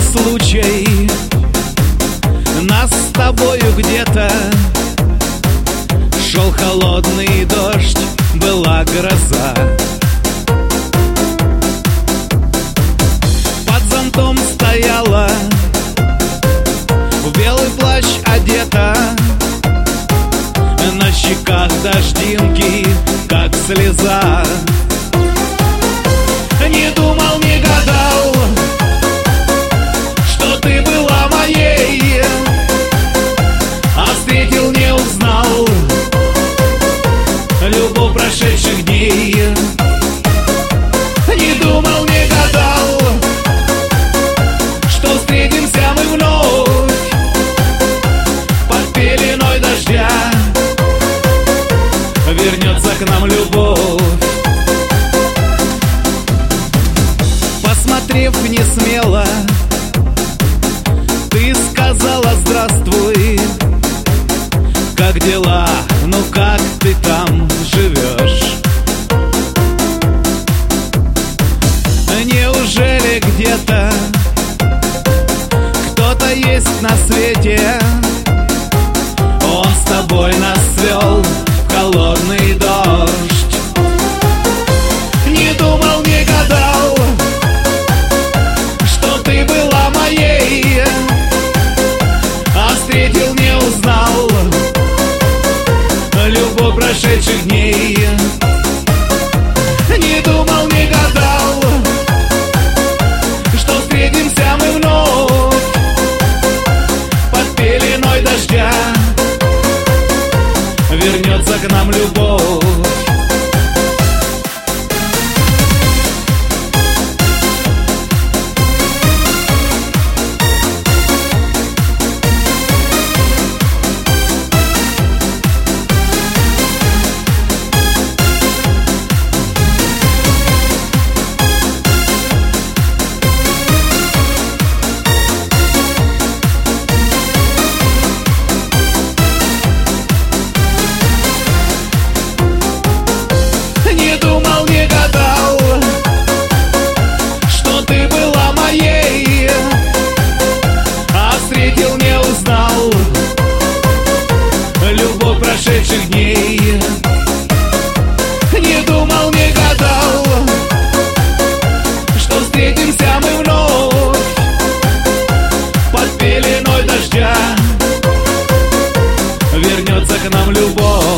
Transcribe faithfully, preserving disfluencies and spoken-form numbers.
случай, нас с тобою где-то. Шел холодный дождь, была гроза. Под зонтом стояла, в белый плащ одета, на щеках дождинки, как слеза. Не думал, не гадал, что ты была моей, а встретил, не узнал любовь прошедших дней. Не думал, не гадал, что встретимся мы вновь под пеленой дождя. Вернется к нам любовь. Посмотрев не смело, ты сказала здравствуй. Как дела? Ну как ты там живешь? Неужели где-то кто-то есть на свете? Он с тобой нас свел в холодный дождь. Не думал, не гадал, что ты была моей, а встретил, не узнал любовь прошедших дней. Не думал, не гадал, что встретимся мы вновь под пеленой дождя. Вернется к нам любовь. Прошедших дней. Не думал, не гадал, что встретимся мы вновь под пеленой дождя. Вернется к нам любовь.